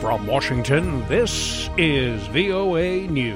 From Washington, this is VOA News.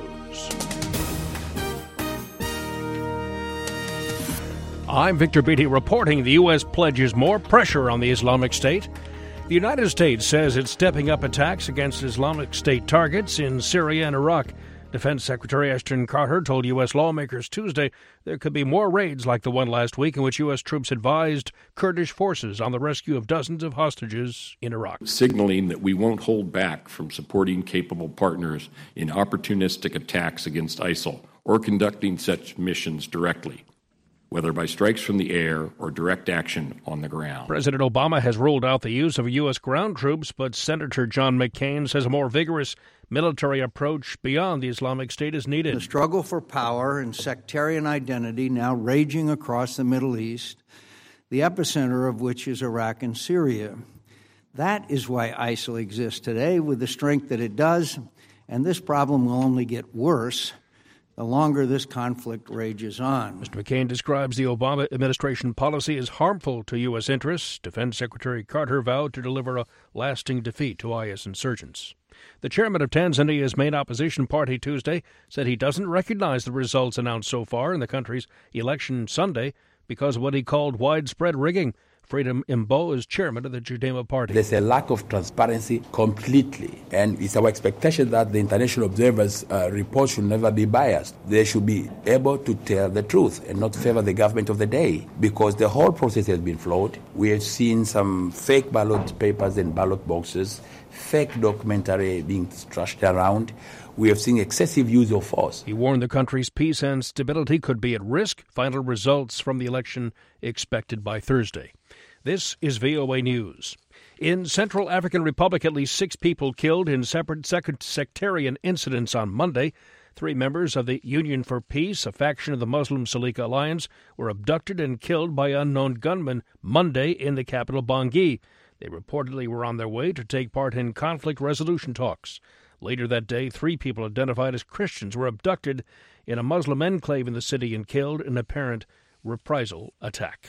I'm Victor Beatty reporting the U.S. pledges more pressure on the Islamic State. The United States says it's stepping up attacks against Islamic State targets in Syria and Iraq. Defense Secretary Ashton Carter told U.S. lawmakers Tuesday there could be more raids like the one last week in which U.S. troops advised Kurdish forces on the rescue of dozens of hostages in Iraq. Signaling that we won't hold back from supporting capable partners in opportunistic attacks against ISIL or conducting such missions directly, whether by strikes from the air or direct action on the ground. President Obama has ruled out the use of U.S. ground troops, but Senator John McCain says a more vigorous military approach beyond the Islamic State is needed. The struggle for power and sectarian identity now raging across the Middle East, the epicenter of which is Iraq and Syria. That is why ISIL exists today with the strength that it does, and this problem will only get worse the longer this conflict rages on. Mr. McCain describes the Obama administration policy as harmful to U.S. interests. Defense Secretary Carter vowed to deliver a lasting defeat to IS insurgents. The chairman of Tanzania's main opposition party Tuesday said he doesn't recognize the results announced so far in the country's election Sunday because of what he called widespread rigging. Freedom Imbo is chairman of the Chadema party. There's a lack of transparency completely, and it's our expectation that the international observers' report should never be biased. They should be able to tell the truth and not favor the government of the day, because the whole process has been flawed. We have seen some fake ballot papers and ballot boxes, fake documentary being trashed around. We have seen excessive use of force. He warned the country's peace and stability could be at risk. Final results from the election expected by Thursday. This is VOA News. In Central African Republic, at least 6 people killed in separate sectarian incidents on Monday. 3 members of the Union for Peace, a faction of the Muslim Salika Alliance, were abducted and killed by unknown gunmen Monday in the capital Bangui. They reportedly were on their way to take part in conflict resolution talks. Later that day, 3 people identified as Christians were abducted in a Muslim enclave in the city and killed in an apparent reprisal attack.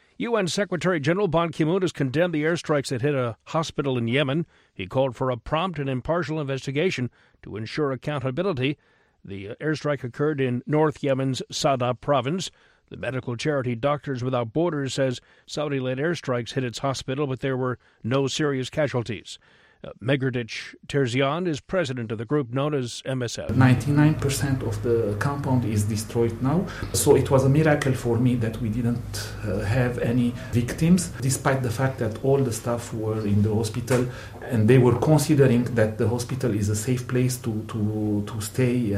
UN Secretary General Ban Ki-moon has condemned the airstrikes that hit a hospital in Yemen. He called for a prompt and impartial investigation to ensure accountability. The airstrike occurred in North Yemen's Sada province. The medical charity Doctors Without Borders says Saudi-led airstrikes hit its hospital, but there were no serious casualties. Megerdich Terzian is president of the group known as MSF. 99% of the compound is destroyed now, so it was a miracle for me that we didn't have any victims, despite the fact that all the staff were in the hospital and they were considering that the hospital is a safe place to stay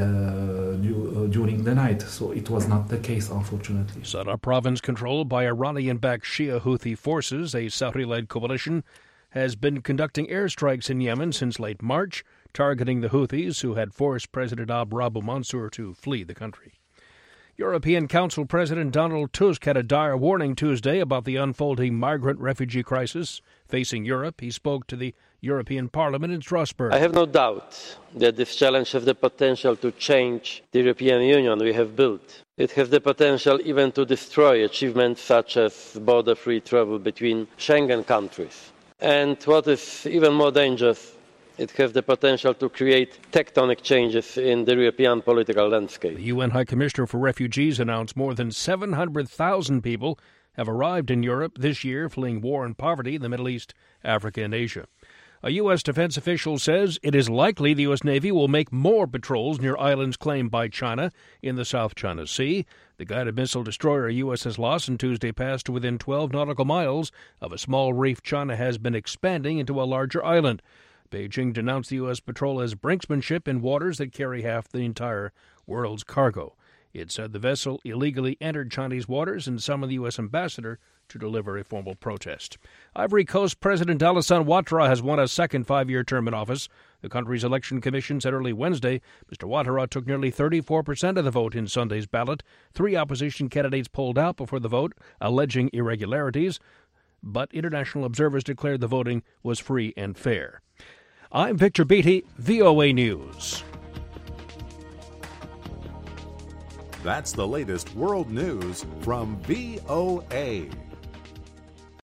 during the night. So it was not the case, unfortunately. Sada province, controlled by Iranian-backed Shia Houthi forces, a Saudi-led coalition, has been conducting airstrikes in Yemen since late March, targeting the Houthis who had forced President Rabu Mansour to flee the country. European Council President Donald Tusk had a dire warning Tuesday about the unfolding migrant-refugee crisis facing Europe. He spoke to the European Parliament in Strasbourg. I have no doubt that this challenge has the potential to change the European Union we have built. It has the potential even to destroy achievements such as border-free travel between Schengen countries. And what is even more dangerous, it has the potential to create tectonic changes in the European political landscape. The UN High Commissioner for Refugees announced more than 700,000 people have arrived in Europe this year, fleeing war and poverty in the Middle East, Africa, and Asia. A U.S. defense official says it is likely the U.S. Navy will make more patrols near islands claimed by China in the South China Sea. The guided missile destroyer U.S. has lost on Tuesday passed to within 12 nautical miles of a small reef China has been expanding into a larger island. Beijing denounced the U.S. patrol as brinksmanship in waters that carry half the entire world's cargo. It said the vessel illegally entered Chinese waters and summoned the U.S. ambassador to deliver a formal protest. Ivory Coast President Alassane Ouattara has won a second 5-year term in office. The country's election commission said early Wednesday Mr. Ouattara took nearly 34% of the vote in Sunday's ballot. 3 opposition candidates pulled out before the vote, alleging irregularities, but international observers declared the voting was free and fair. I'm Victor Beatty, VOA News. That's the latest world news from VOA.